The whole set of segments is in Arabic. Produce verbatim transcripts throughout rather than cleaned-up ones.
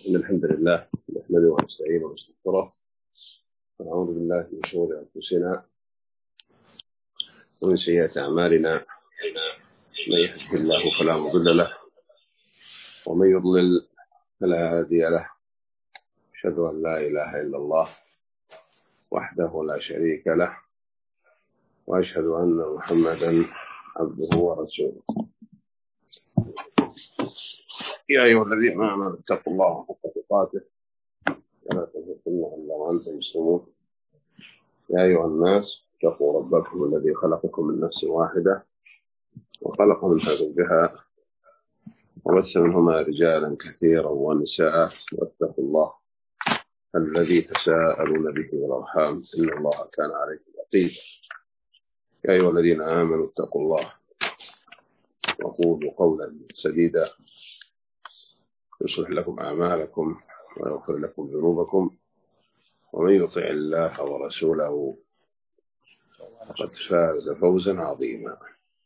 إن الحمد لله نحمده ونستعينه ونستغفره ونعوذ بالله من شرور أنفسنا ومن سيئات أعمالنا. من يهده الله فلا مضل له ومن يضلل فلا هادي له. أشهد أن لا إله إلا الله وحده لا شريك له وأشهد أن محمدا عبده ورسوله. يا أيها الذين آمنوا اتقوا الله حق تقاته ولا تموتن إلا وأنتم مسلمون. يا أيها الناس اتقوا ربكم الذي خلقكم من نفس واحدة وخلق منها زوجها وبث منهما رجالا كثيرا ونساء واتقوا الله الذي تساءلون به والأرحام إن الله كان عليكم رقيبا. يا أيها الذين آمنوا اتقوا الله وقولوا قولا سديدا يصلح لكم أعمالكم ويغفر لكم ذنوبكم ومن يطع الله ورسوله فقد فاز فوزا عظيما.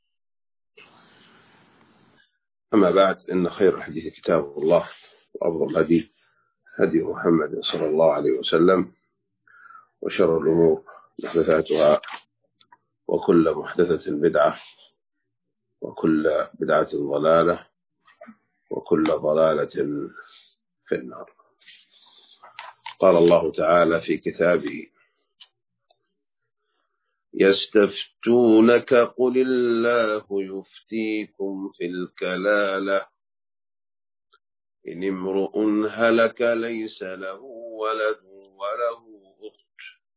أما بعد، إن خير الحديث كتاب الله وأفضل الهدي هدي محمد صلى الله عليه وسلم وشر الأمور محدثاتها وكل محدثة بدعة وكل بدعة ضلالة وكل ضلالة في النار. قال الله تعالى في كتابه: يستفتونك قل الله يفتيكم في الكلالة إن امرؤ هلك ليس له ولد وله أخت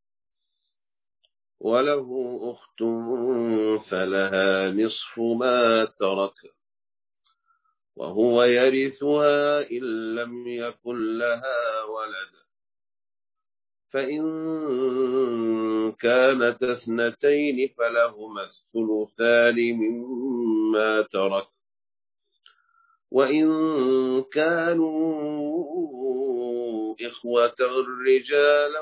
وله أخت فلها نصف ما ترك وهو يرثها إن لم يكن لها ولد فإن كانت اثنتين فلهما الثلثان مما ترك وإن كانوا إخوة رجالا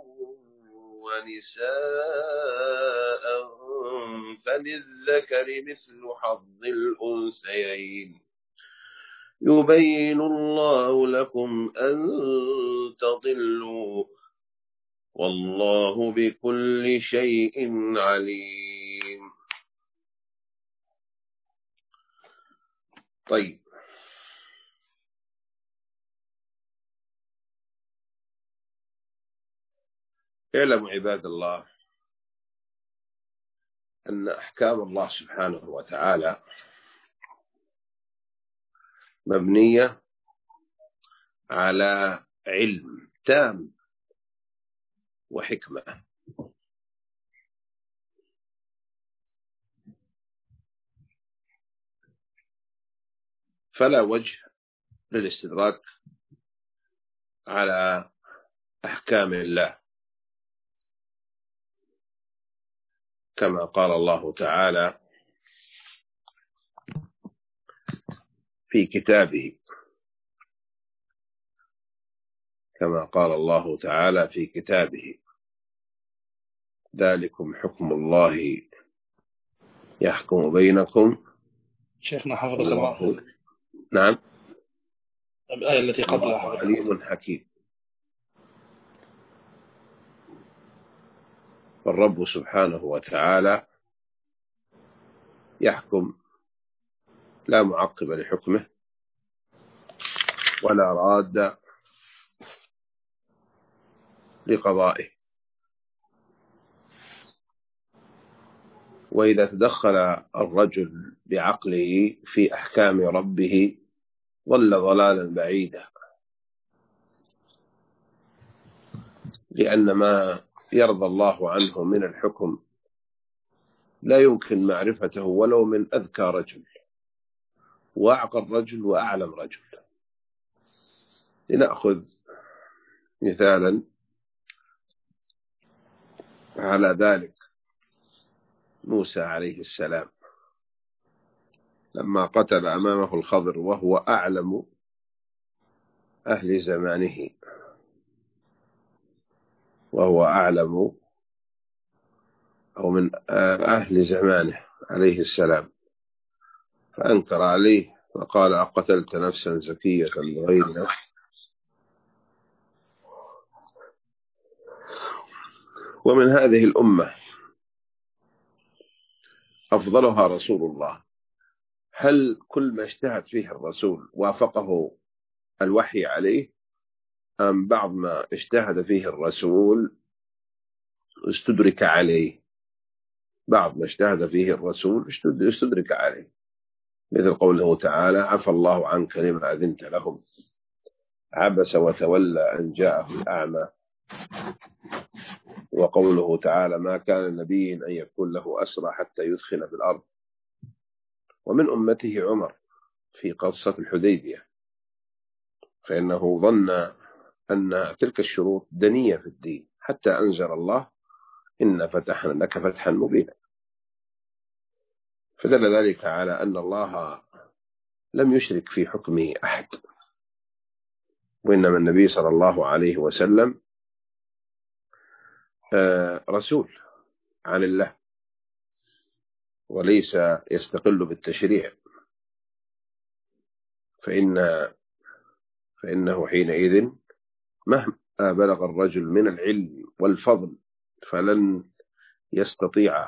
ونساء فللذكر مثل حظ الأنثيين يبين الله لكم أن تضلوا والله بكل شيء عليم. طيب، اعلموا عباد الله أن أحكام الله سبحانه وتعالى مبنية على علم تام وحكمة. فلا وجه للاستدراك على أحكام الله، كما قال الله تعالى في كتابه كما قال الله تعالى في كتابه ذلكم حكم الله يحكم بينكم. شيخنا حفظك الله. نعم. الآية التي قبلها عليم حكيم. فالرب سبحانه وتعالى يحكم لا معقب لحكمه ولا راد لقضائه. وإذا تدخل الرجل بعقله في أحكام ربه ضل ضلالا بعيدا، لأن ما يرضى الله عنه من الحكم لا يمكن معرفته ولو من أذكى رجل وأعقل رجل وأعلم رجل. لنأخذ مثالا على ذلك موسى عليه السلام لما قتل أمامه الخضر وهو أعلم أهل زمانه وهو أعلم أو من أهل زمانه عليه السلام، فأنكر عليه وقال: أقتلت نفسا زكية بغير نفس ومن هذه الأمة أفضلها رسول الله. هل كل ما اجتهد فيه الرسول وافقه الوحي عليه، أم بعض ما اجتهد فيه الرسول استدرك عليه؟ بعض ما اجتهد فيه الرسول استدرك عليه، مثل قوله تعالى: عفى الله عنك لما أذنت لهم، عبس وتولى أن جاءه الأعمى. وقوله تعالى: ما كان النبي أن يكون له أسرى حتى يدخل في الأرض. ومن أمته عمر في قصة الحديبية، فإنه ظن أن تلك الشروط دنية في الدين، حتى أنزل الله: إن فتحنا لك فتحا مبينا. فدل ذلك على أن الله لم يشرك في حكمه أحد، وإنما النبي صلى الله عليه وسلم رسول عن الله، وليس يستقل بالتشريع، فإن فإنه حينئذ مهما بلغ الرجل من العلم والفضل فلن يستطيع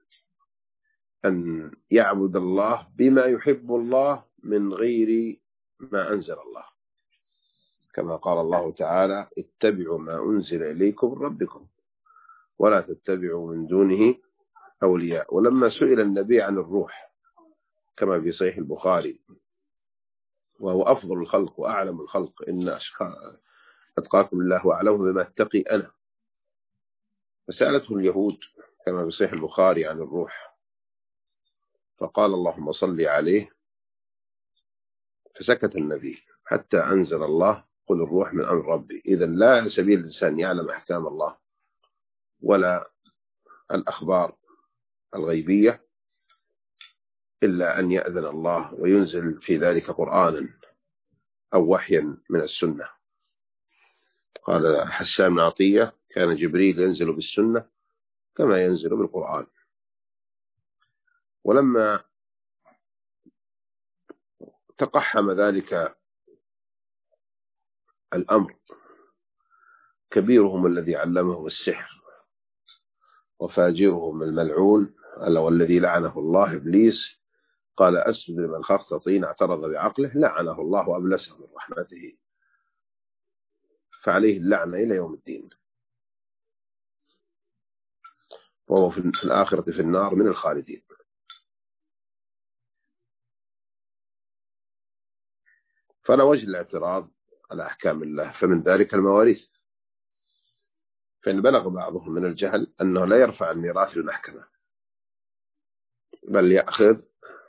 أن يعبد الله بما يحب الله من غير ما أنزل الله، كما قال الله تعالى: اتبعوا ما أنزل إليكم من ربكم ولا تتبعوا من دونه أولياء. ولما سئل النبي عن الروح كما في صحيح البخاري، وهو أفضل الخلق وأعلم الخلق: إن أتقاكم الله وأعلم بما اتقي أنا. فسألته اليهود كما في صحيح البخاري عن الروح، فقال: اللهم صل عليه، فسكت النبي حتى أنزل الله: قل الروح من أمر ربي. إذن لا سبيل الإنسان يعلم أحكام الله ولا الأخبار الغيبية إلا أن يأذن الله وينزل في ذلك قرآنا أو وحيا من السنة. قال حسان بن عطية: كان جبريل ينزل بالسنة كما ينزل بالقرآن. ولما تقحم ذلك الأمر، كبيرهم الذي علمهم السحر وفاجرهم الملعون والذي لعنه الله إبليس قال: أسجد لمن خلقت طينا، اعترض بعقله، لعنه الله وأبلسه من رحمته، فعليه اللعنة إلى يوم الدين، وهو في الآخرة في النار من الخالدين. فلا وجه الاعتراض على أحكام الله. فمن ذلك المواريث، فإن بلغ بعضهم من الجهل أنه لا يرفع الميراث للمحكمة، بل يأخذ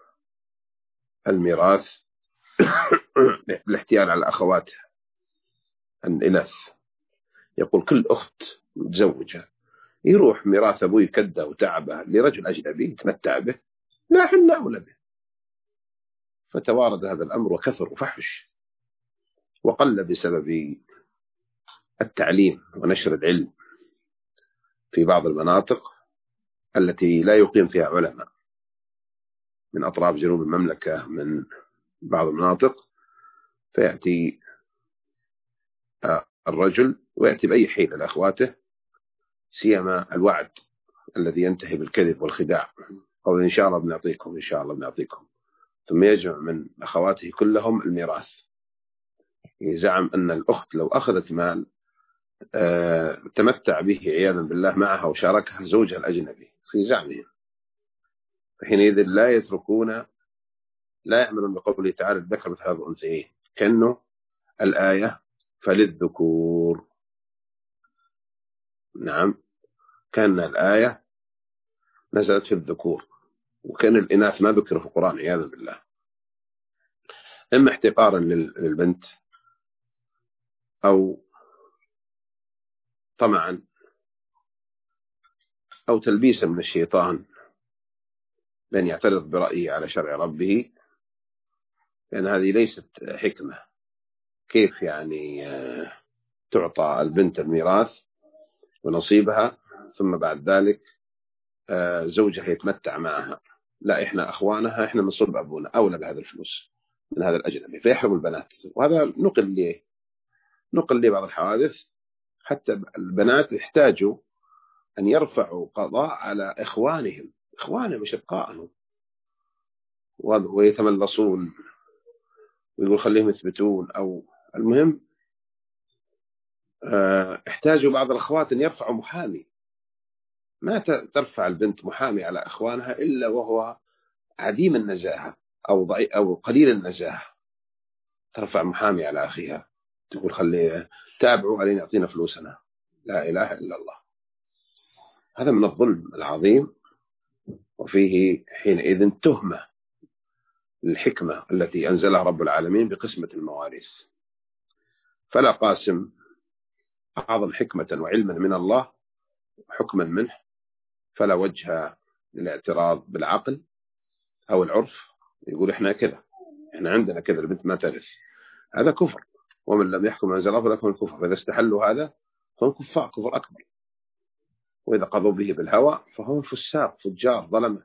الميراث بالاحتيال على أخواتها الإناث. يقول: كل أخت متزوجة يروح ميراث أبوي كده وتعبه لرجل أجنبي يتمتع به، لا حنا أولى به. فتوارد هذا الأمر وكثر وفحش، وقل بسبب التعليم ونشر العلم في بعض المناطق التي لا يقيم فيها علماء، من أطراف جنوب المملكة، من بعض المناطق، فيأتي الرجل ويأتي بأي حيلة لأخواته، سيما الوعد الذي ينتهي بالكذب والخداع، قول: إن شاء الله بنعطيكم، إن شاء الله بنعطيكم، ثم يجمع من أخواته كلهم الميراث. يزعم أن الأخت لو أخذت مال آه تمتع به عياذا بالله معها وشاركها زوجها الأجنبي في زعمهم، فحينئذ لا يتركون، لا يعملون بقوله تعالى: الذكر مثل هذا الأنثيين، كأنه الآية فللذكور. نعم، كان الآية نزلت في الذكور، وكان الإناث ما ذكر في القرآن عياذا بالله، إما احتقارا للبنت أو طمعا أو تلبيسا من الشيطان بأن يعترض برأيه على شرع ربه، لأن هذه ليست حكمة. كيف يعني تعطى البنت الميراث ونصيبها ثم بعد ذلك زوجها يتمتع معها؟ لا، إحنا أخوانها، إحنا من صلب أبونا، أولى بهذا الفلوس من هذا الأجنبي، فيحرم البنات. وهذا نقل لي نقل لي بعض الحوادث، حتى البنات يحتاجوا أن يرفعوا قضاء على إخوانهم إخوانهم أشقائهم ويتملصون ويقول خليهم يثبتون، أو المهم احتاجوا بعض الأخوات أن يرفعوا محامي. ما ترفع البنت محامي على إخوانها إلا وهو عديم النزاهة أو ضعيف أو قليل النزاهة. ترفع محامي على أخيها تقول خليه تابعوا علينا يعطينا فلوسنا. لا إله إلا الله. هذا من الظلم العظيم، وفيه حينئذ تهمة للحكمة التي أنزلها رب العالمين بقسمة المواريث. فلا قاسم أعظم حكمة وعلما من الله حكما منه، فلا وجه للاعتراض بالعقل أو العرف يقول إحنا كذا، إحنا عندنا كذا البنت ما ترث. هذا كفر، ومن لم يحكم أنزل الله فلكم الكفر، فإذا استحلوا هذا فهم كفار كفر أكبر، وإذا قضوا به بالهوى فهم فساق فجار ظلمة.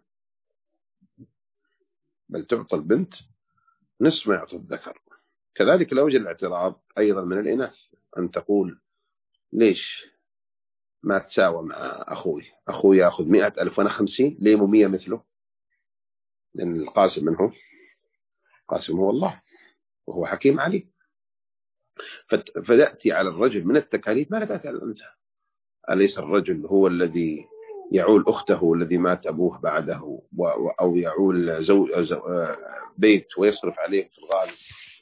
بل تعطى البنت نصف ما يعطى الذكر. كذلك لو وجد الاعتراض أيضا من الإناث أن تقول ليش ما تساوى مع أخوي، أخوي يأخذ مئة ألف وأنا خمسين، ليه مو مية مثله؟ لأن القاسم منه قاسم هو الله وهو حكيم عليم. فتأتي على الرجل من التكاليف ما لا تأتي على الأنثى. أليس الرجل هو الذي يعول أخته الذي مات أبوه بعده، أو يعول زوج بيت ويصرف عليه في الغالب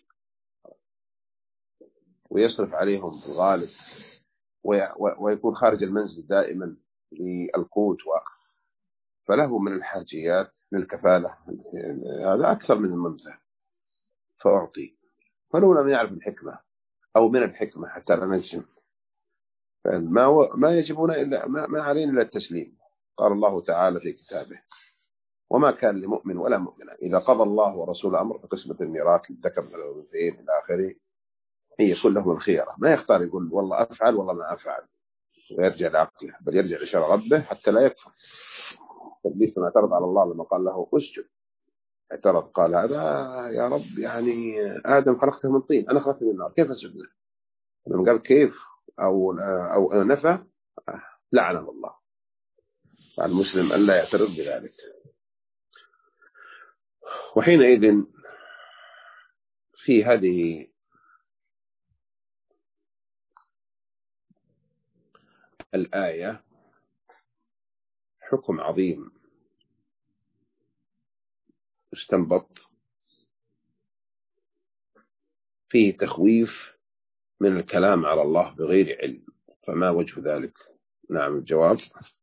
ويصرف عليهم في الغالب ويكون خارج المنزل دائما للقوت، فله من الحاجيات للكفالة هذا أكثر من المنزل فأعطي. فلو لم يعرف الحكمة أو من الحكمة حتى لا نجزم، فما ما يجبون إلا ما, ما علينا إلا التسليم. قال الله تعالى في كتابه: وما كان لمؤمن ولا مؤمنة إذا قضى الله ورسوله أمر بقسمة الميراث للذكر مثل الأنثيين إلى آخره، هي كلهم الخيرة. ما يختار يقول والله أفعل والله ما أفعل ويرجع لعقله، بل يرجع لشرع ربه حتى لا يكفر. إبليس ما اعترض على الله لما قال له اسجد، اعترض قال هذا يا رب يعني آدم خلقته من طين أنا خلقته من نار كيف أسجد له؟ لما قال كيف أو أو نفى لعنه الله. فالمسلم ألا يعترض بذلك. وحينئذ في هذه الآية حكم عظيم استنبط فيه تخويف من الكلام على الله بغير علم. فما وجه ذلك؟ نعم الجواب: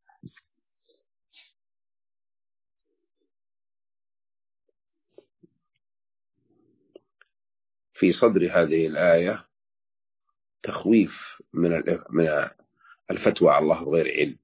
في صدر هذه الآية تخويف من من الفتوى على الله بغير علم.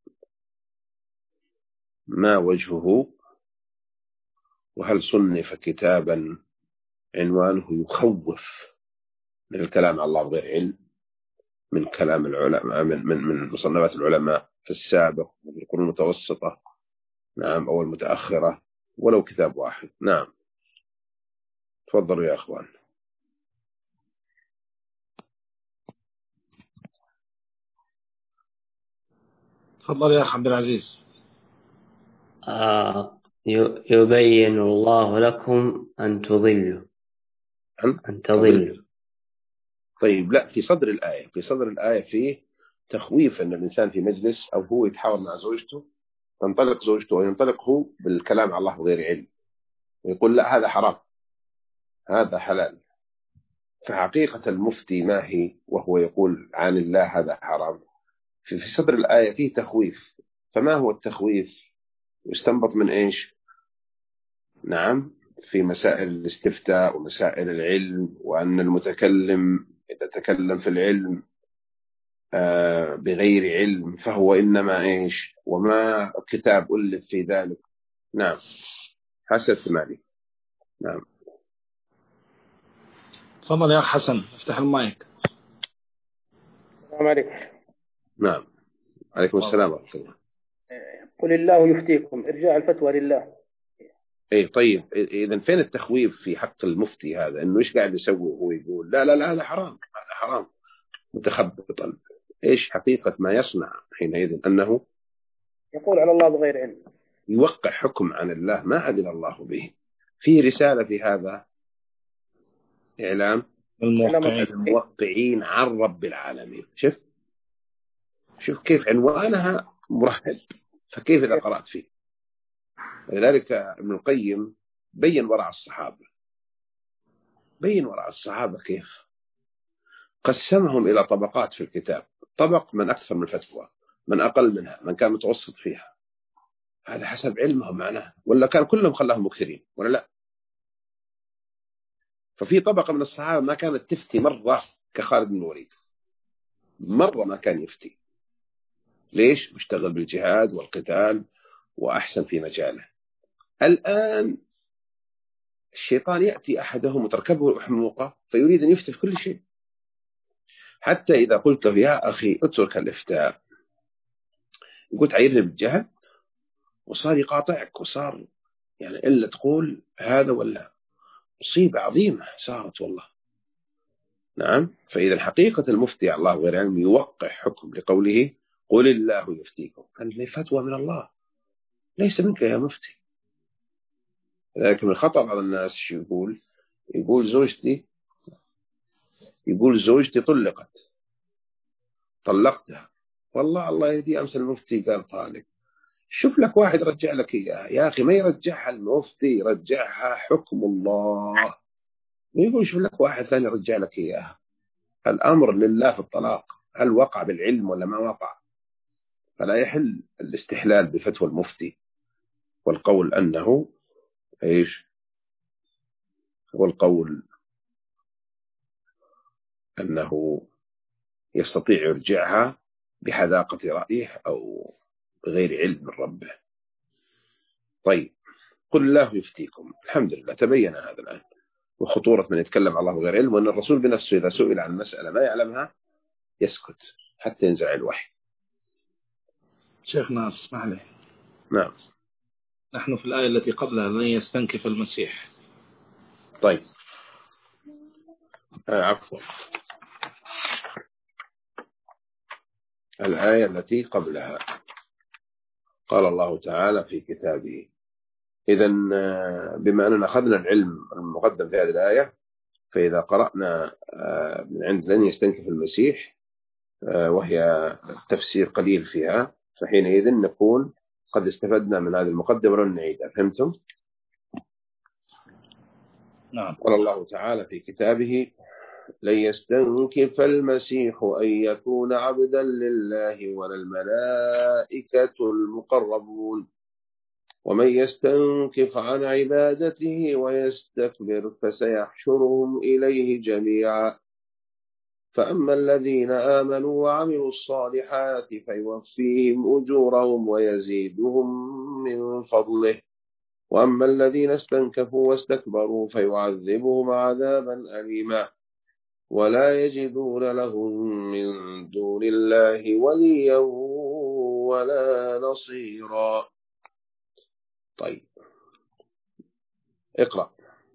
ما وجهه؟ وهل صنف كتابا عنوانه يخوف من الكلام على الله بغير علم من كلام العلماء من من من مصنفات العلماء في السابق وفي القرون المتوسطة نعم أو المتأخرة، ولو كتاب واحد؟ نعم تفضلوا يا أخوان. تفضل يا أخ عبد العزيز. آه يبين الله لكم أن تضلوا أن تضلوا. طيب لا، في صدر الآية في صدر الآية فيه تخويف أن الإنسان في مجلس أو هو يتحاور مع زوجته تنطلق زوجته وينطلق هو بالكلام على الله بغير علم ويقول لا هذا حرام هذا حلال. فحقيقة المفتي ما هي وهو يقول عن الله هذا حرام؟ في صدر الآية فيه تخويف. فما هو التخويف؟ يستنبط من إيش؟ نعم في مسائل الاستفتاء ومسائل العلم، وأن المتكلم إذا تكلم في العلم آه بغير علم فهو إنما إيش؟ وما كتاب ألف في ذلك. نعم حسن ثماني. نعم تفضل يا أخ حسن افتح المايك. السلام عليكم. نعم عليكم السلام ورحمة الله. قل الله يفتيكم ارجاع الفتوى لله. اي طيب اذا فين التخويف في حق المفتي هذا؟ انه ايش قاعد يسوي وهو يقول لا لا لا هذا حرام هذا حرام متخبطا؟ ايش حقيقة ما يصنع حينئذ؟ انه يقول على الله بغير علم، يوقع حكم عن الله ما أذن الله به. في رسالة في هذا إعلام الموقعين الموقعين عن رب العالمين. شوف شوف كيف عنوانها مرهب، فكيف إذا قرأت فيه. لذلك ابن القيم بين ورع الصحابة، بين ورع الصحابة كيف قسمهم إلى طبقات في الكتاب. طبق من أكثر من فتوى، من أقل منها، من كان متوسط فيها، هذا حسب علمهم معناه، ولا كان كلهم خلاهم مكثرين ولا لا. ففي طبقة من الصحابة ما كانت تفتي مرة كخالد بن الوليد، مرة ما كان يفتي. ليش؟ مشتغل بالجهاد والقتال وأحسن في مجاله. الآن الشيطان يأتي أحدهم وتركبه حموقة فيريد أن يفتي في كل شيء، حتى إذا قلت له يا أخي اترك الإفتاء يقول تعيرني بالجهل، وصار يقاطعك، وصار يعني إلا تقول هذا ولا. مصيبة عظيمة صارت والله. نعم. فإذا حقيقة المفتي على الله غير علم يوقع حكم لقوله قل الله يفتيكم، كان فتوى من الله ليس منك يا مفتي. لكن الخطأ على الناس شو يقول؟ يقول زوجتي يقول زوجتي طلقت طلقتها، والله الله يهدي أمس المفتي قال طالق. شوف لك واحد رجع لك إياها يا أخي، ما يرجعها المفتي، يرجعها حكم الله. ويقول شوف لك واحد ثاني رجع لك إياها. الأمر لله في الطلاق، هل وقع بالعلم ولا ما وقع؟ فلا يحل الاستحلال بفتوى المفتي والقول أنه إيش والقول أنه يستطيع يرجعها بحذاقة رأيه أو بغير علم من ربه. طيب قل الله يفتيكم، الحمد لله تبين هذا الآن، وخطورة من يتكلم على الله غير علم، وأن الرسول بنفسه إذا سئل عن مسألة ما يعلمها يسكت حتى ينزع الوحي. شيخنا اسمح لي. نعم. نحن في الآية التي قبلها لن يستنكف المسيح. طيب آه عفوا، الآية التي قبلها قال الله تعالى في كتابه. إذن بما أننا أخذنا العلم المقدم في هذه الآية، فإذا قرأنا من عند لن يستنكف المسيح وهي تفسير قليل فيها، فحينئذ نكون قد استفدنا من هذه المقدمة ولن نعيدها. فهمتم؟ نعم. قال الله تعالى في كتابه لن يستنكف المسيح أن يكون عبدا لله ولا الملائكة المقربون ومن يستنكف عن عبادته ويستكبر فسيحشرهم إليه جميعا فأما الذين آمنوا وعملوا الصالحات فيوفيهم أجورهم ويزيدهم من فضله وأما الذين استنكفوا واستكبروا فيعذبهم عذابا أليما ولا يجدون لهم من دون الله وليا ولا نصيرا. طيب اقرأ.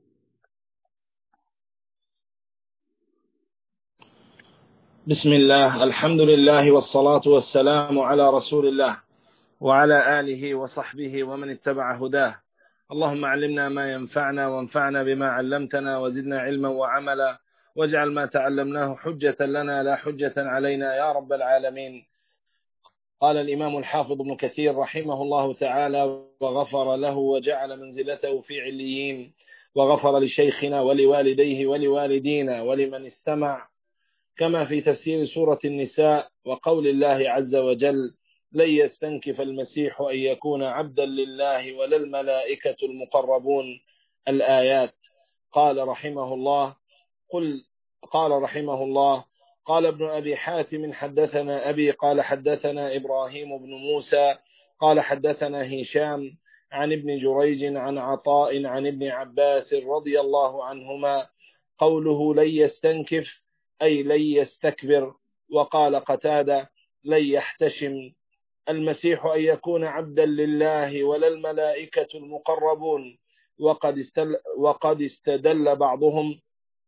بسم الله، الحمد لله والصلاة والسلام على رسول الله وعلى آله وصحبه ومن اتبع هداه. اللهم علمنا ما ينفعنا وانفعنا بما علمتنا وزدنا علما وعملا واجعل ما تعلمناه حجة لنا لا حجة علينا يا رب العالمين. قال الإمام الحافظ ابن كثير رحمه الله تعالى وغفر له وجعل منزلته في عليين، وغفر لشيخنا ولوالديه ولوالدينا ولمن استمع، كما في تفسير سورة النساء وقول الله عز وجل لن يستنكف المسيح أن يكون عبدا لله ولا الملائكة المقربون الآيات. قال رحمه الله قل قال رحمه الله قال ابن أبي حاتم حدثنا أبي قال حدثنا إبراهيم بن موسى قال حدثنا هشام عن ابن جريج عن عطاء عن ابن عباس رضي الله عنهما قوله لن يستنكف أي لن يستكبر. وقال قتادة لن يحتشم المسيح أن يكون عبدا لله ولا الملائكة المقربون. وقد استل وقد استدل بعضهم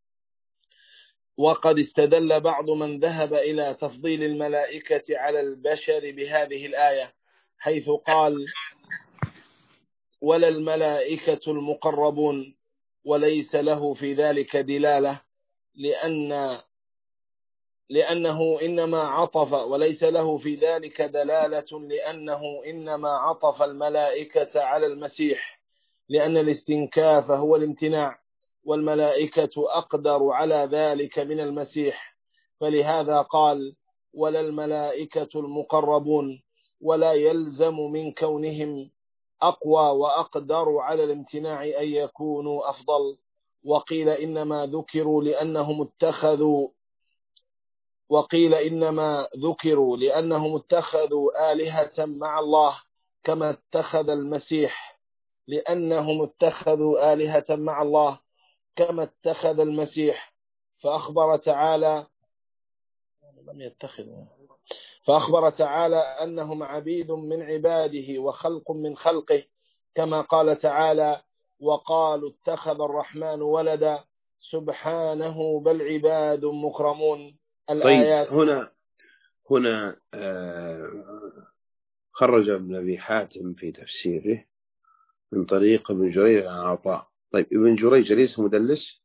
وقد استدل بعض من ذهب إلى تفضيل الملائكة على البشر بهذه الآية حيث قال ولا الملائكة المقربون، وليس له في ذلك دلالة لأن لأنه إنما عطف وليس له في ذلك دلالة لأنه إنما عطف الملائكة على المسيح، لأن الاستنكاف هو الامتناع، والملائكة أقدر على ذلك من المسيح، فلهذا قال ولا الملائكة المقربون، ولا يلزم من كونهم أقوى وأقدر على الامتناع أن يكونوا أفضل. وقيل إنما ذكروا لأنهم اتخذوا وقيل إنما ذكروا لأنهم اتخذوا آلهة مع الله كما اتخذ المسيح لأنهم اتخذوا آلهة مع الله كما اتخذ المسيح فأخبر تعالى لم يتخذوا فأخبر تعالى أنهم عبيد من عباده وخلق من خلقه، كما قال تعالى وقالوا اتخذ الرحمن ولدا سبحانه بل عباد مكرمون. الآيات. طيب هنا هنا آه خرج ابن أبي حاتم في تفسيره من طريق ابن جريج عن عطاء. طيب ابن جريج ليس مدلس؟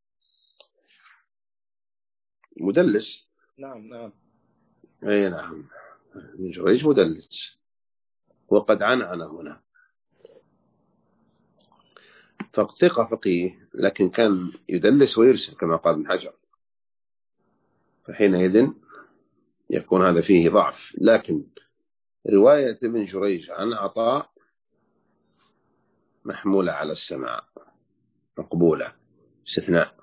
مدلس نعم نعم أي نعم، ابن جريج مدلس وقد عنعن هنا، فثقة فقيه لكن كان يدلس ويرسل كما قال ابن حجر، فحينئذ يكون هذا فيه ضعف. لكن رواية ابن جريج عن عطاء محمولة على السماع مقبولة استثناء،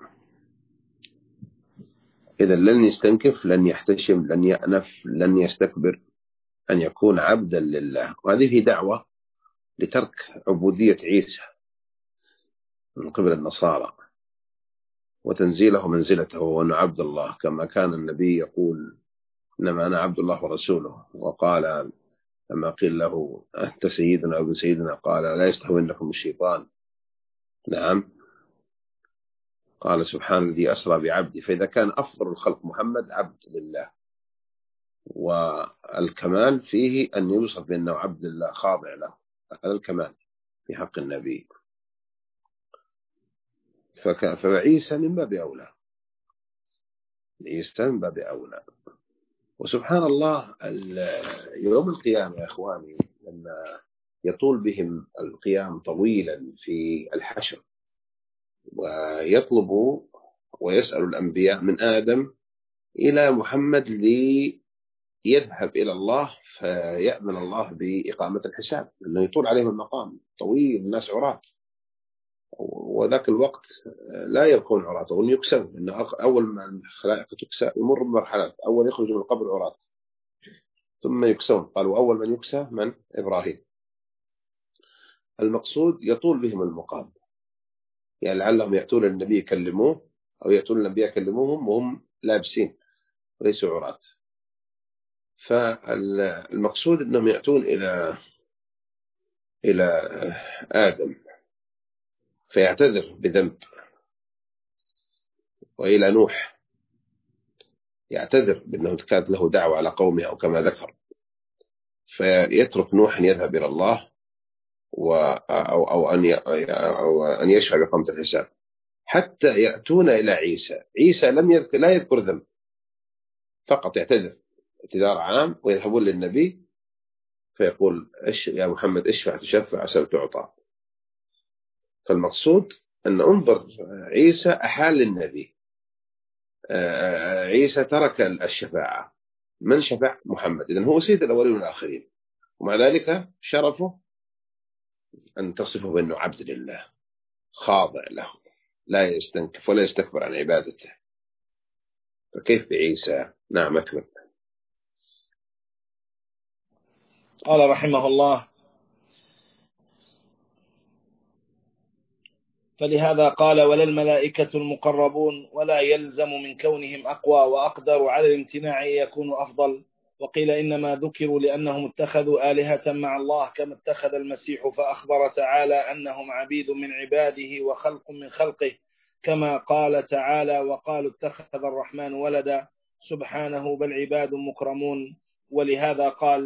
إذا لن يستنكف لن يحتشم لن يأنف لن يستكبر أن يكون عبدا لله. وهذه دعوة لترك عبودية عيسى من قبل النصارى وتنزيله منزلته وأنه عبد الله، كما كان النبي يقول إنما أنا عبد الله ورسوله، وقال لما قيل له أنت سيدنا أو ابن سيدنا قال لا يستهونكم الشيطان. نعم، قال سبحان الذي أسرى بعبدي. فإذا كان أفضل الخلق محمد عبد لله، والكمال فيه أن يوصف بأنه عبد الله خاضع له، هذا الكمال في حق النبي. فعيسى من باب أولى، عيسى من باب أولى. وسبحان الله يوم القيامة يا إخواني لما يطول بهم القيام طويلا في الحشر ويطلبوا ويسأل الأنبياء من آدم إلى محمد ليذهب إلى الله فيأذن الله بإقامة الحساب، لأنه يطول عليهم المقام طويل، الناس عراة، وذاك الوقت لا يكون عراة وهم يكسب، لأنه أول ما الخلائق تكسى يمر بمرحلة، أول يخرج من القبر عراة ثم يكسون. قالوا أول من يكسى من؟ إبراهيم. المقصود يطول بهم المقام، يعني لعلهم يأتون النبي يكلموه أو يأتون الأنبياء يكلموهم وهم لابسين وليسوا عراة. فالمقصود أنهم يأتون إلى إلى آدم فيعتذر بذنب، وإلى نوح يعتذر بأنه كانت له دعوة على قومه أو كما ذكر، فيترك نوح أن يذهب إلى الله و أو أو أن أو أن يشفع بإقامة الحساب، حتى يأتون إلى عيسى. عيسى لم يذكر لا يذكر ذنب، فقط يعتذر اعتذار عام، ويذهبون للنبي فيقول يا محمد اشفع تشفع عسى تعطى. فالمقصود أن انظر عيسى أحال للنبي، عيسى ترك الشفاعة، من شفع؟ محمد. إذن هو سيد الأولين والآخرين، ومع ذلك شرفه أن تصفه بأنه عبد لله خاضع له لا يستنكف ولا يستكبر عن عبادته. فكيف بعيسى؟ نعم أكمل. قال رحمه الله فلهذا قال ولا الملائكة المقربون، ولا يلزم من كونهم أقوى وأقدر على الامتناع يكون أفضل. وقيل إنما ذكروا لأنهم اتخذوا آلهة مع الله كما اتخذ المسيح، فأخبر تعالى أنهم عبيد من عباده وخلق من خلقه، كما قال تعالى وقالوا اتخذ الرحمن ولدا سبحانه بل عباد مكرمون. ولهذا قال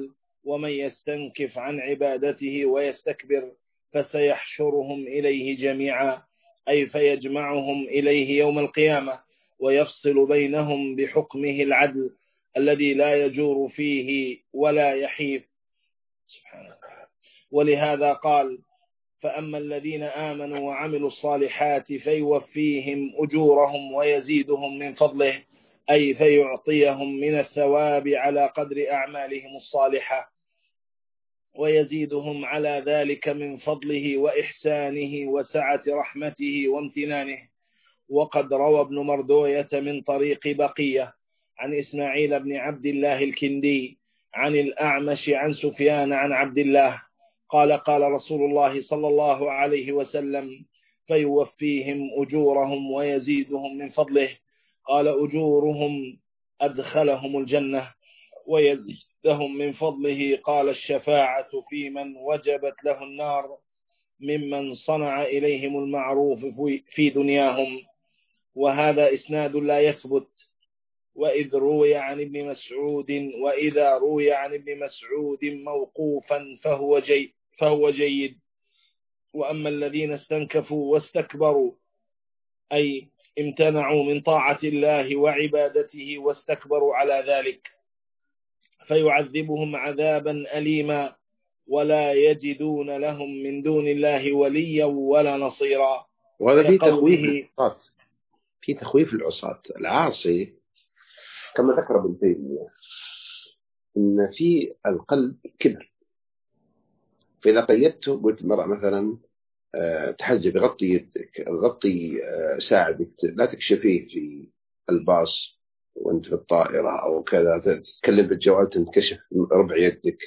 ومن يستنكف عن عبادته ويستكبر فسيحشرهم إليه جميعا، أي فيجمعهم إليه يوم القيامة ويفصل بينهم بحكمه العدل الذي لا يجور فيه ولا يحيف سبحانه. ولهذا قال: فأما الذين آمنوا وعملوا الصالحات فيوفيهم أجورهم ويزيدهم من فضله، أي فيعطيهم من الثواب على قدر أعمالهم الصالحة ويزيدهم على ذلك من فضله وإحسانه وسعة رحمته وامتنانه. وقد روى ابن مردوية من طريق بقية عن إسماعيل بن عبد الله الكندي عن الأعمش عن سفيان عن عبد الله قال: قال رسول الله صلى الله عليه وسلم: فيوفيهم أجورهم ويزيدهم من فضله. قال: أجورهم أدخلهم الجنة، ويزيدهم من فضله قال: الشفاعة في من وجبت له النار ممن صنع إليهم المعروف في دنياهم. وهذا إسناد لا يثبت. وإذ روي عن ابن مسعود وإذا روي عن ابن مسعود موقوفا فهو, جي فهو جيد. وأما الذين استنكفوا واستكبروا أي امتنعوا من طاعة الله وعبادته واستكبروا على ذلك فيعذبهم عذابا أليما ولا يجدون لهم من دون الله وليا ولا نصيرا. وهذا في تخويف العصاة، في تخويف العصاة. العاصي كما ذكر ابن تيمية إن في القلب كبر، فإذا قيدته قلت المرأة مثلا تحجب غطي يدك، غطي ساعدك، لا تكشفيه في الباص وانت في الطائرة أو كذا، تتكلم بالجوال تنكشف ربع يدك.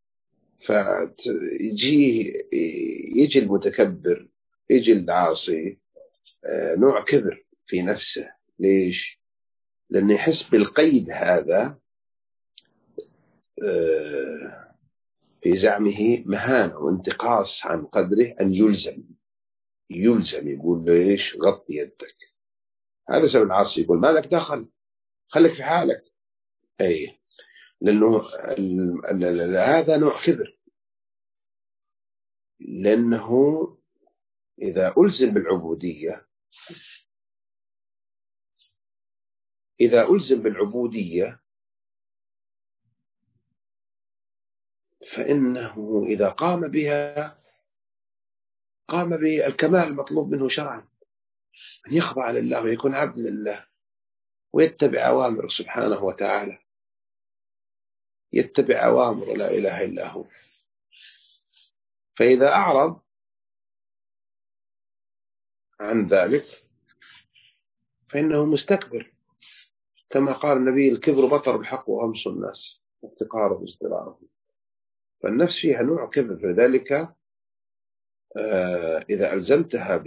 فيجي يجي المتكبر، يجي العاصي نوع كبر في نفسه. ليش؟ لأنه يحس بالقيد هذا في زعمه مهانة وانتقاص عن قدره أن يلزم يلزم يقول ليش غطي يدك. هذا سبب العاصي يقول ما لك دخل، خليك في حالك. أي لأنه هذا نوع كبر، لأنه إذا ألزم بالعبودية إذا ألزم بالعبودية فإنه إذا قام بها قام بالكمال المطلوب منه شرعا، أن يخضع لله ويكون عبد لله ويتبع أوامره سبحانه وتعالى، يتبع أوامره لا إله إلا هو. فإذا أعرض عن ذلك فإنه مستكبر، كما قال النبي: الكبر بطر الحق وغمص الناس وافتقاره واصطراره. فالنفس فيها نوع كبر، فذلك آه إذا ألزمتها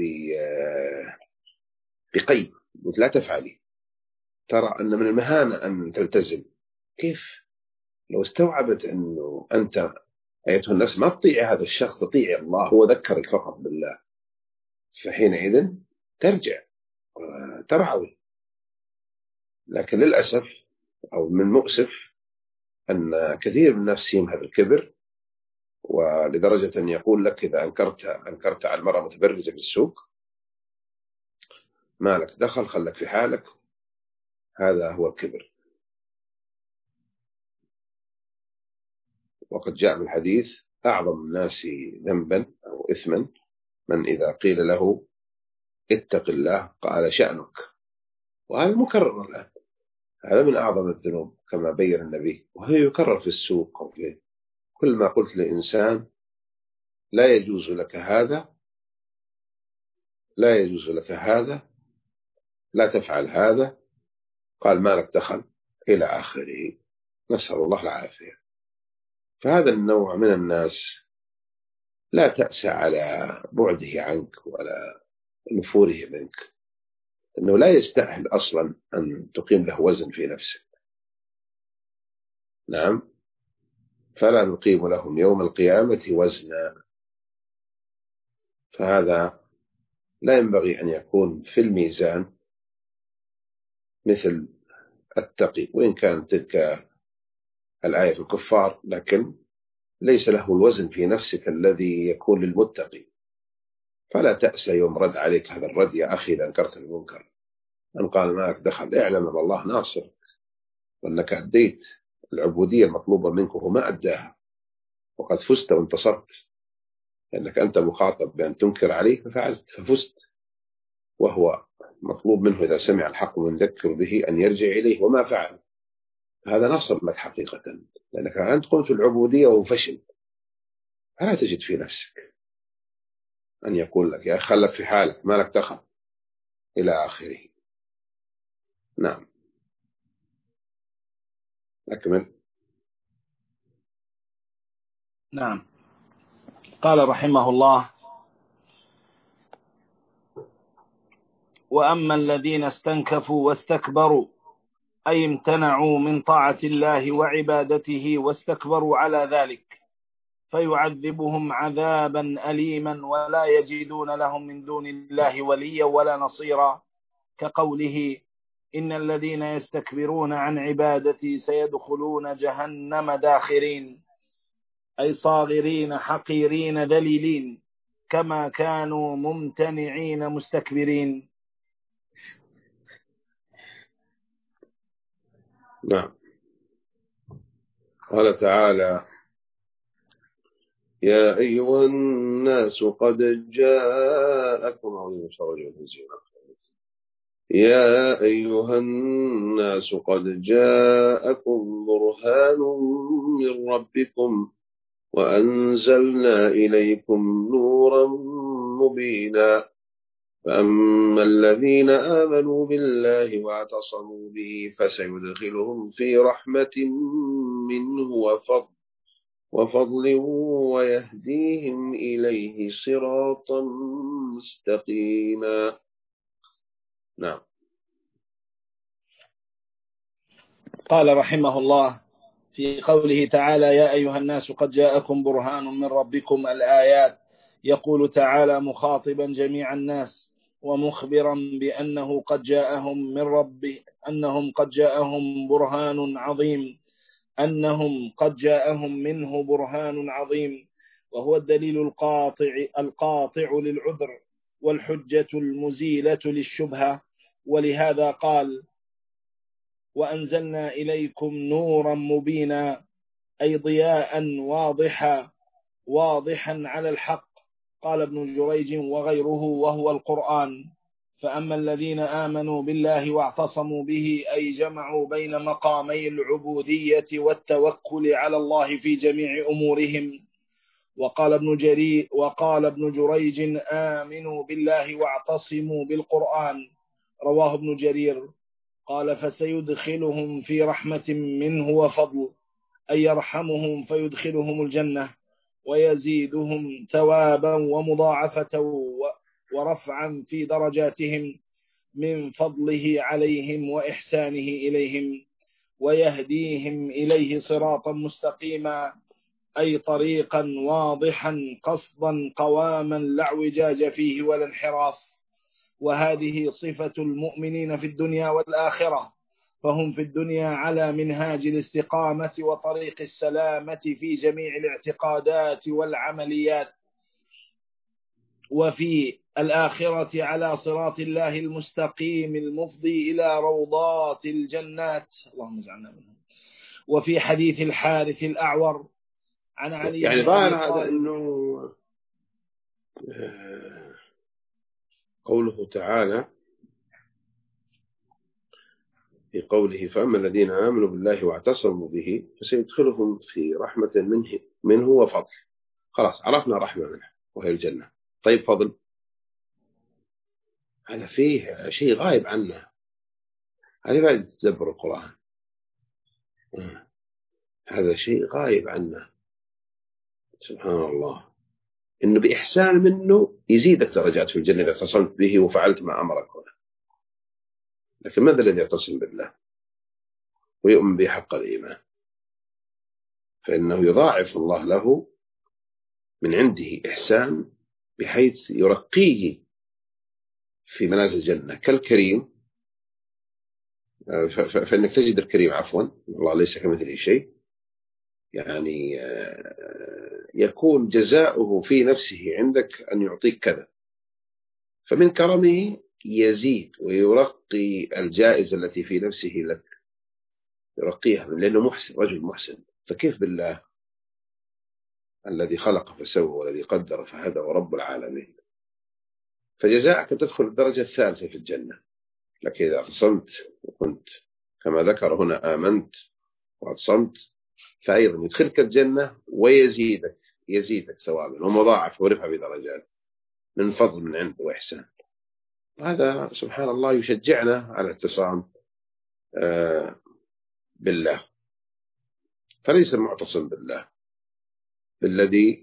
بقيد قلت لا تفعلي، ترى أن من المهانة أن تلتزم. كيف لو استوعبت أنه أنت أيتها النفس ما تطيع هذا الشخص، تطيع الله، هو ذكرك فقط بالله، فحينئذ ترجع وترعوي. لكن للأسف أو من مؤسف أن كثير من الناس يهم هذا الكبر، ولدرجة أن يقول لك إذا أنكرت أنكرت على المرأة متبرجة في السوق ما لك دخل، خلك في حالك. هذا هو الكبر. وقد جاء من الحديث: أعظم الناس ذنبا أو إثما من إذا قيل له اتق الله قال شأنك. وهذا مكرر الآن، هذا من أعظم الذنوب كما بين النبي، وهي يكرر في السوق وفي كل ما قلت لإنسان لا يجوز لك هذا، لا يجوز لك هذا، لا تفعل هذا، قال ما لك دخل، إلى آخره. نسأل الله العافية. فهذا النوع من الناس لا تأسى على بعده عنك ولا نفوره منك، أنه لا يستأهل أصلا أن تقيم له وزن في نفسك. نعم، فلا نقيم لهم يوم القيامة وزنا. فهذا لا ينبغي أن يكون في الميزان مثل التقي، وإن كانت تلك الآية في الكفار، لكن ليس له الوزن في نفسك الذي يكون للمتقي. فلا تأسى يوم رد عليك هذا الرد يا أخي إذا أنكرت المنكر، أن قال معك دخل، اعلم أن الله ناصر، وأنك أديت العبودية المطلوبة منك وهو ما أداها، وقد فزت وانتصرت، لأنك أنت مخاطب بأن تنكر عليه ففعلت ففزت، وهو مطلوب منه إذا سمع الحق ويذكر به أن يرجع إليه وما فعل. هذا نصر لك حقيقة، لأنك أنت قمت العبودية وهو فشل، فلا تجد في نفسك أن يقول لك يا أخي خلك في حالك ما لك دخل إلى آخره. نعم أكمل. نعم. قال رحمه الله: وأما الذين استنكفوا واستكبروا، أي امتنعوا من طاعة الله وعبادته واستكبروا على ذلك، فيعذبهم عذابا أليما ولا يجدون لهم من دون الله وليا ولا نصيرا، كقوله: إن الذين يستكبرون عن عبادتي سيدخلون جهنم داخرين، أي صاغرين حقيرين ذليلين، كما كانوا ممتنعين مستكبرين. نعم. قال تعالى: يا أيها الناس قد جاءكم يا أيها الناس قد جاءكم برهان من ربكم وأنزلنا إليكم نورا مبينا، فأما الذين آمنوا بالله واعتصموا به فسيدخلهم في رحمة منه وفضل وفضل ويهديهم إليه صراطا مستقيما. نعم. قال رحمه الله في قوله تعالى: يا أيها الناس قد جاءكم برهان من ربكم، الآيات، يقول تعالى مخاطبا جميع الناس ومخبرا بأنه قد جاءهم من رب أنهم قد جاءهم برهان عظيم أنهم قد جاءهم منه برهان عظيم، وهو الدليل القاطع القاطع للعذر والحجة المزيلة للشبهة. ولهذا قال: وأنزلنا إليكم نورا مبينا، أي ضياء واضحا واضحا على الحق. قال ابن جريج وغيره وهو القرآن. فأما الذين آمنوا بالله واعتصموا به، أي جمعوا بين مقامي العبودية والتوكل على الله في جميع أمورهم. وقال ابن جرير وقال ابن جريج: آمنوا بالله واعتصموا بالقرآن. رواه ابن جرير قال: فسيدخلهم في رحمة منه وفضل، أي يرحمهم فيدخلهم الجنة ويزيدهم ثوابا ومضاعفة ورفعا في درجاتهم من فضله عليهم وإحسانه إليهم، ويهديهم إليه صراطا مستقيما، أي طريقا واضحا قصدا قواما لا اعوجاج فيه ولا انحراف. وهذه صفة المؤمنين في الدنيا والآخرة، فهم في الدنيا على منهاج الاستقامة وطريق السلامة في جميع الاعتقادات والعمليات، وفي الآخرة على صراط الله المستقيم المفضي إلى روضات الجنات، اللهم اجعلنا منهم. وفي حديث الحارث الأعور عن علي يعني ظاهر هذا أنه قوله تعالى في قوله: فأما الذين آمنوا بالله واعتصموا به فسيدخلهم في رحمة منه, منه وفضل. خلاص عرفنا رحمة منه وهي الجنة. طيب فضل، هذا فيه شيء غايب عنا. هذه بعد تدبر القرآن، هذا شيء غايب عنا. سبحان الله، إنه بإحسان منه يزيدك درجات في الجنة إذا اتصلت به وفعلت ما أمرك هنا. لكن ماذا الذي يتصل بالله ويؤمن به حق الإيمان؟ فإنه يضاعف الله له من عنده إحسان بحيث يرقيه في منازل الجنة كالكريم. فإنك تجد الكريم، عفوا، الله ليس كمثله شيء، يعني يكون جزاؤه في نفسه عندك أن يعطيك كذا، فمن كرمه يزيد ويرقي الجائزة التي في نفسه لك، يرقيها لأنه محسن، رجل محسن. فكيف بالله الذي خلق فسوى والذي قدر فهدى ورب العالمين؟ فجزاءك تدخل الدرجة الثالثة في الجنة. لكن إذا اعتصمت وكنت كما ذكر هنا آمنت واعتصمت، فأيضا يدخلك الجنة ويزيدك، يزيدك ثوابا ومضاعف ورفع بدرجات من فضل من عنده وإحسان. هذا سبحان الله يشجعنا على الاعتصام بالله. فليس المعتصم بالله بالذي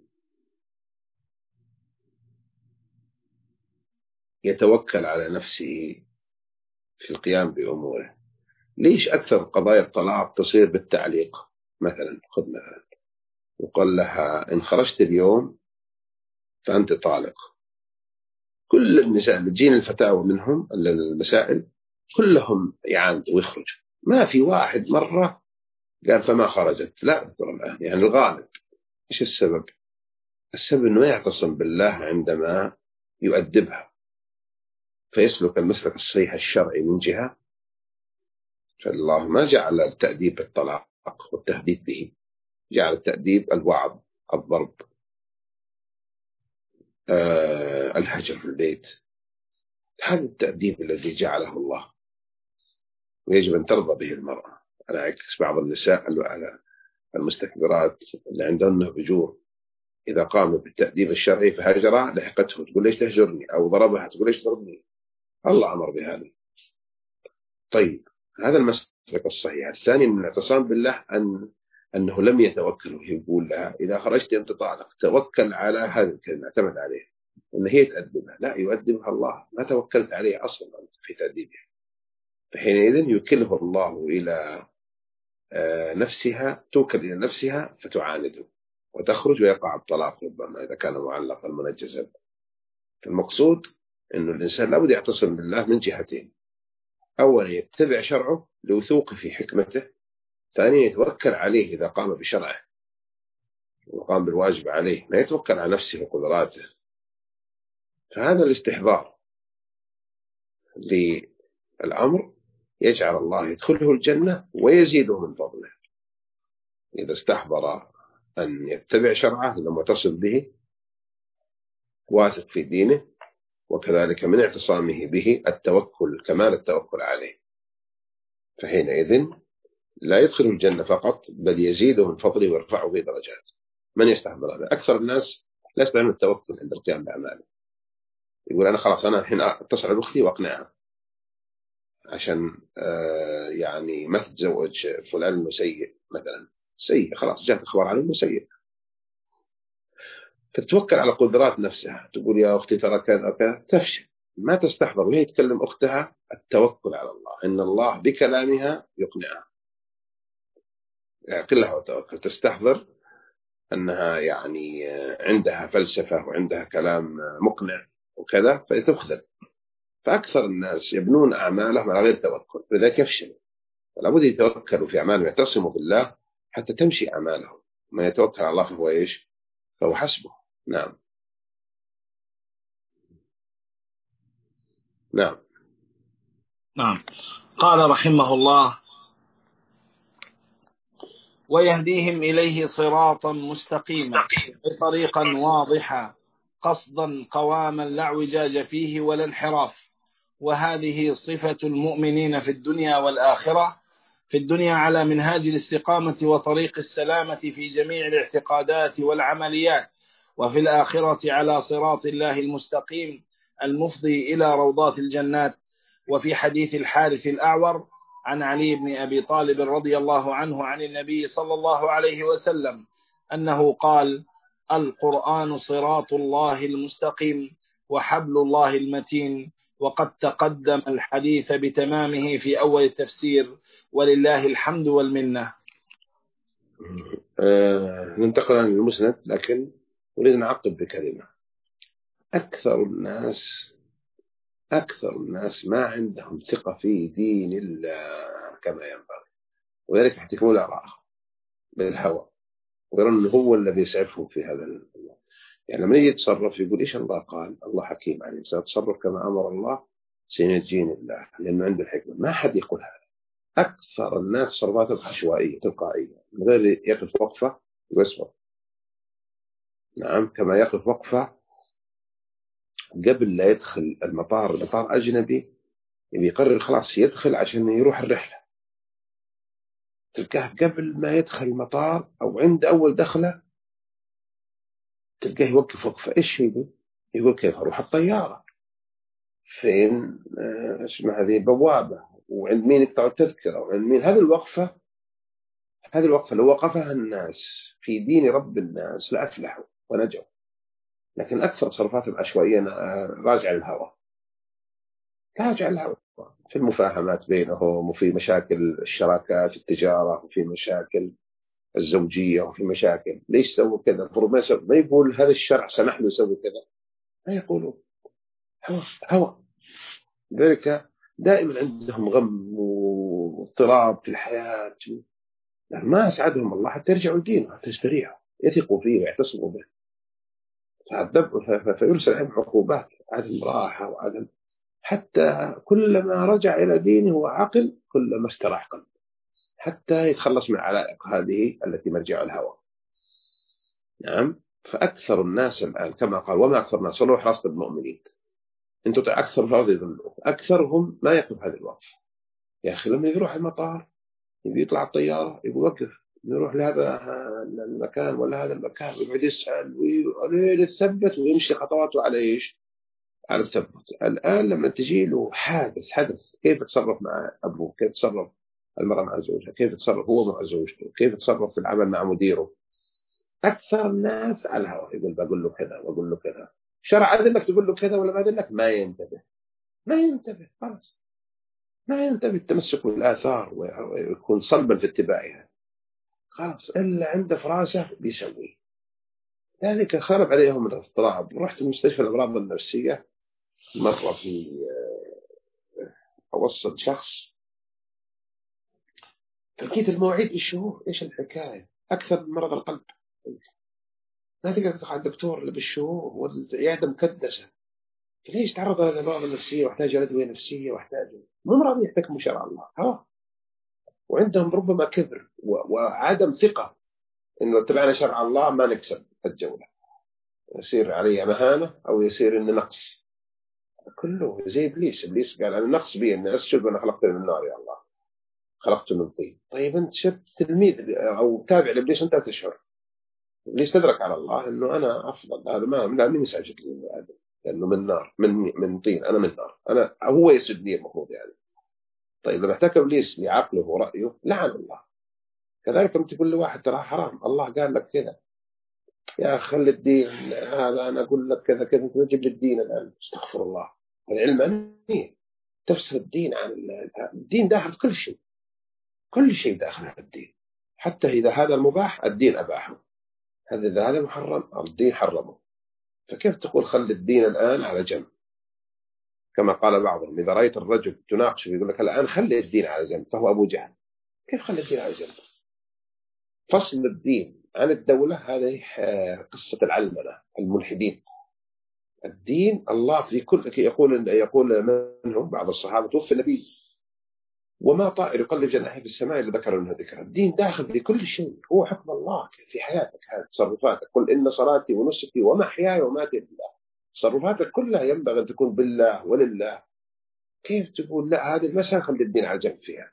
يتوكل على نفسه في القيام بأموره. ليش أكثر قضايا الطلاق تصير بالتعليق؟ مثلا خذ مثلا يقال لها إن خرجت اليوم فأنت طالق. كل النساء اللي تجين الفتاوى منهم المسائل كلهم يعاندوا ويخرجوا، ما في واحد مرة قال فما خرجت. لا أذكر الآن، يعني الغالب. إيش السبب؟ السبب أنه يعتصم بالله عندما يؤدبها، فيسلك المسلك الصحيح الشرعي من جهة. فالله ما جعل التأديب بالطلاق والتهديد به، جعل التأديب الوعظ، الضرب، أه الهجر في البيت. هذا التأديب الذي جعله الله ويجب أن ترضى به المرأة. أنا أعكس بعض النساء المستكبرات اللي عندهن بجور، إذا قاموا بالتأديب الشرعي فهجرها لحقته، تقول ليش تهجرني؟ أو ضربها تقول ليش تضربني؟ الله أمر بهذا. طيب هذا المسلك الصحيح. الثاني من الاعتصام بالله أن أنه لم يتوكل، يقول لها إذا خرجت أنت طالق، توكل على هذه الكلمة، اعتمد عليها أن هي تأدبها. لا، يؤدبها الله، ما توكلت عليه أصلا في تأديبها. فحينئذ يكله الله إلى نفسها، توكل إلى نفسها فتعانده وتخرج ويقع الطلاق ربما إذا كان معلقا منجزا. المقصود أنه الإنسان لابد يعتصم بالله من جهتين: أولا يتبع شرعه لوثوق في حكمته، ثانيا يتوكل عليه إذا قام بشرعه وقام بالواجب عليه، ما يتوكل على نفسه وقدراته. فهذا الاستحضار للأمر يجعل الله يدخله الجنة ويزيده من فضله. إذا استحضر أن يتبع شرعه لما تصل به، واثق في دينه، وكذلك من اعتصامه به التوكل، كمال التوكل عليه، فحينئذ لا يدخل الجنة فقط بل يزيده من فضله ويرفعه به درجات. من يستحضر هذا؟ أكثر الناس لا يستطيعون التوكل عند القيام بأعماله. يقول أنا خلاص أنا الحين أتصل بأختي وأقنعها عشان آه يعني ما تتزوج فلان إنه سيء مثلا، سيء خلاص جاءت أخبار عنه إنه سيء، تتوكل على قدرات نفسها، تقول يا أختي ترى كذا كذا، تفشل. ما تستحضر وهي تكلم أختها التوكل على الله، إن الله بكلامها يقنعها، يعقلها وتوكل. تستحضر أنها يعني عندها فلسفة وعندها كلام مقنع وكذا، فتخذل. فأكثر الناس يبنون أعمالهم على غير توكل، لذلك يفشل. فلابد يتوكلوا في أعمالهم، يعتصموا بالله حتى تمشي أعمالهم. ما يتوكل على الله فهو إيش؟ فهو حسبه. نعم نعم نعم. قال رحمه الله: ويهديهم إليه صراطا مستقيما، بطريقا واضحا، قصدا قواما لا اعوجاج فيه ولا انحراف. وهذه صفة المؤمنين في الدنيا والآخرة. في الدنيا على منهاج الاستقامة وطريق السلامة في جميع الاعتقادات والعمليات، وفي الآخرة على صراط الله المستقيم المفضي إلى روضات الجنات. وفي حديث الحارث الأعور عن علي بن أبي طالب رضي الله عنه عن النبي صلى الله عليه وسلم أنه قال: القرآن صراط الله المستقيم وحبل الله المتين. وقد تقدم الحديث بتمامه في أول التفسير، ولله الحمد والمنة. آه ننتقل عن المسند، لكن أريد أن أعقب بكلمة. أكثر الناس أكثر الناس ما عندهم ثقة في دين الله كما ينبغي، وذلك يحتكمون الآراء بالهوى. ويرى أنه هو الذي يسعفهم في هذا ال... يعني لما يجي يتصرف يقول إيش الله قال؟ الله حكيم عليم، سأتصرف كما أمر الله سينجيني الله، لأنه عنده الحكمة. ما حد يقول هذا. أكثر الناس تصرفاتهم عشوائية تلقائية من غير يقف وقفة ويصبر. نعم، كما يقف وقفة قبل لا يدخل المطار، المطار أجنبي يقرر خلاص يدخل عشان يروح الرحلة، تلقاه قبل ما يدخل المطار أو عند أول دخلة تلقاه يوقف وقفة. إيش هي؟ يقول كيف أروح الطيارة؟ فين اسمها هذه البوابة؟ وعند مين يقطع التذكرة؟ وعند مين؟ هذه الوقفة، هذه الوقفة لو وقفها الناس في دين رب الناس لأفلحوا ونجوا. لكن أكثر تصرفاتهم عشوائية. راجع الهوى، راجع الهوى في المفاهمات بينهم، وفي مشاكل الشراكات في التجارة، وفي مشاكل الزوجية، وفي مشاكل ليش سووا كذا. ما يقول هذا الشرع سمح له يسوي كذا، ما يقولون هوى هوى. ذلك دائما عندهم غم واضطراب في الحياة، ما أسعدهم الله حتى يرجعوا لدينه، حتى يستريحوا يثقوا فيه ويعتصموا به. فيرسل عليهم عقوبات، عدم راحة وعدم، حتى كلما رجع إلى دينه وعقل كلما استراح قلبه، حتى يتخلص من علائق هذه التي مرجع الهوى. نعم. فأكثر الناس الآن كما قال وما أكثر الناس ولو حرصت المؤمنين إن تطع أكثر فهذا يضلوا. أكثرهم ما يقف هذا الوقف. يا أخي لما يروح المطار يبي يطلع الطيارة يقول وقف، نروح لهذا المكان ولا هذا المكان، ويقعد يسأل ويثبت ويمشي خطواته على إيش؟ على الثبت. الآن لما تجي له حادث حدث، كيف تصرف مع أبوه، كيف تصرف المرأة مع زوجها، كيف تصرف هو مع زوجته، كيف تصرف في العمل مع مديره. أكثر الناس على الهواء، يقول بقول له كذا وأقول له كذا. شرع أذنك تقول له كذا ولا ما أذنك؟ ما ينتبه، ما ينتبه خلاص، ما ينتبه. التمسك بالآثار ويكون صلبا في اتباعها خلاص، إلا عنده فراسة بيسوي. ذلك خرب عليهم من الاضطراب. رحت المستشفى الأمراض النفسية مرة في أوصل شخص، لقيت المواعيد بالشهور. إيش الحكاية؟ أكثر من مرض القلب. ما تقدر تدخل على الدكتور اللي بالشهور والعيادة مكدسة. ليش تعرض على الأمراض النفسية واحتاج إلى أدوية نفسية واحتاج مو مرض يحتكم شرع الله. ها، وعندهم ربما كبر وعدم ثقة إنه اتبعنا شرع الله ما نكسب الجولة، يصير علي مهانة أو يصير إن نقص. كله زي إبليس. إبليس قال أنا نقص بي أن أسجد وأنا خلقتني من النار يا الله، خلقته من طين. طيب أنت شفت تلميذ أو تابع لإبليس أنت تشعر. إبليس تدرك على الله إنه أنا أفضل، هذا ما لا من يسجد لي هذا لأنه من نار، من من طين، أنا من نار، أنا هو يسجد لي المفروض يعني. طيب لما احتكى إبليس لعقله ورأيه لعن الله. كذلك لما تقول لواحد ترى حرام الله قال لك كذا، يا خلي الدين هذا، أنا أقول لك كذا كذا، أنت تجيب الدين الآن. استغفر الله، العلم أني تفسر الدين عن الدين داخل في كل شيء، كل شيء داخل في الدين. حتى إذا هذا المباح الدين أباحه، هذا إذا هذا محرم الدين حرمه. فكيف تقول خلي الدين الآن على جنب؟ كما قال بعضهم إذا رأيت الرجل تناقش يقول لك الآن خلي الدين على جنب، فهو أبو جهل. كيف خلي الدين على جنب؟ فصل الدين عن الدولة هذه قصة العلمنة الملحدين. الدين الله في كل، يقول يقول منهم بعض الصحابة توفي النبي وما طائر يقلب جناحه في السماء إلا ذكر منه ذكر. الدين داخل في كل شيء، هو حكم الله في حياتك، هذه تصرفاتك. قل إن صلاتي ونسكي ومحياي وماتي لله. تصرفاتك كلها ينبغي أن تكون بالله ولله. كيف تقول لا هذه المسألة خلي الدين على جنب فيها؟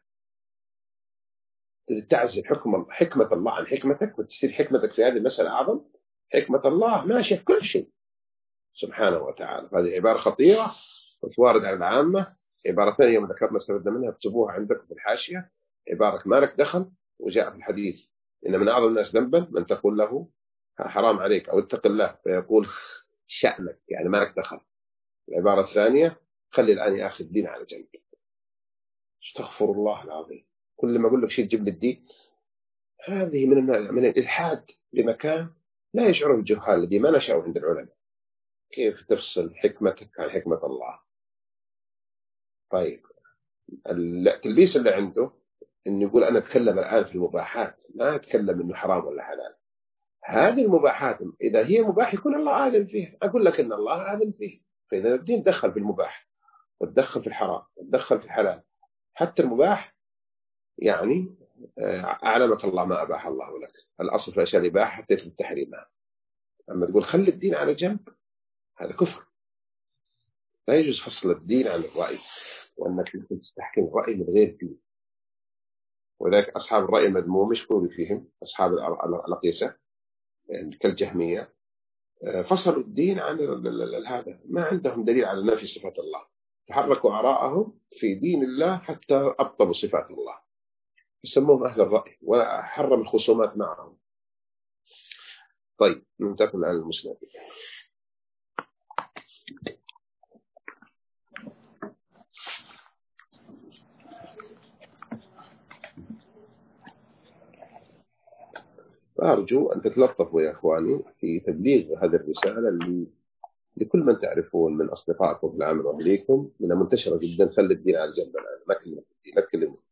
تعزل حكم حكمة الله عن حكمتك وتصير حكمتك في هذه المسألة أعظم. حكمة الله ماشية في كل شيء سبحانه وتعالى. هذه عبارة خطيرة وتوارد على العامة. عبارة ثانية يوم ذكرنا استفدنا منها اكتبوها عندكم في الحاشية. عبارة ما لك دخل، وجاء في الحديث إن من أعظم الناس ذنبا من تقول له حرام عليك أو اتق الله فيقول شأنك، يعني ما لك دخل. العبارة الثانية خلي الآن يا أخي الدين على جنب. استغفر الله العظيم، كل ما أقول لك شيء تجيب لي الدين. هذه من من الإلحاد بمكان لا يشعره الجهال الذي ما نشأوا عند العلماء. كيف تفصل حكمتك عن حكمة الله؟ طيب التلبيس اللي عنده إنه يقول أنا أتكلم الآن في المباحات، ما أتكلم إنه حرام ولا حلال. هذه المباحات إذا هي مباح يكون الله آذن فيها. أقول لك إن الله آذن فيه. فإذا الدين دخل في المباح وتدخل في الحرام وتدخل في الحلال، حتى المباح يعني أعلمك الله ما أباح الله لك. الأصل في الأشياء الإباحة حتى يثبت تحريمها. أما تقول خلي الدين على جنب، هذا كفر. لا يجوز فصل الدين عن الرأي، وأنك ممكن تستحكم الرأي من غير دين. وذلك أصحاب الرأي المذموم مشكور فيهم أصحاب الأقيسة يعني كالجهمية، فصلوا الدين عن هذا، ما عندهم دليل على نفي صفات الله، تحركوا آراءهم في دين الله حتى أبطلوا صفات الله، يسموهم أهل الرأي وحرم الخصومات معهم. طيب ننتقل عن المسند. فأرجو أن تتلطفوا يا أخواني في تبليغ هذه الرسالة اللي لكل من تعرفون من أصدقائكم في العمل وأهليكم، لأنها منتشرة جدا. خلي الدين على الجنب الآن، ما كلمة الدين، لا تكلموا